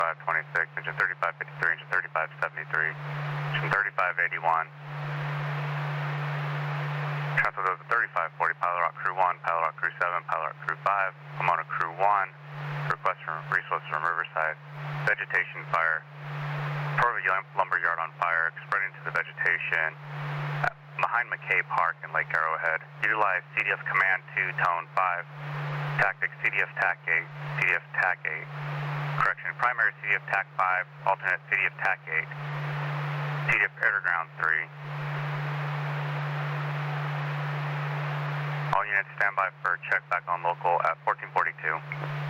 3526, engine 3553, engine 3573, engine 3581. Transfer those to 3540, Pilot Rock Crew 1, Pilot Rock Crew 7, Pilot Rock Crew 5, Pomona Crew 1, request from resources from Riverside. Vegetation fire. Torvey Lumber Yard on fire, spreading to the vegetation behind McKay Park in Lake Arrowhead. Utilize CDF Command 2, Tone 5, Tactics CDF TAC 8, CDF TAC 8. Correction, primary CDF TAC 5, alternate CDF TAC 8, CDF Air to Ground 3. All units stand by for check back on local at 1442.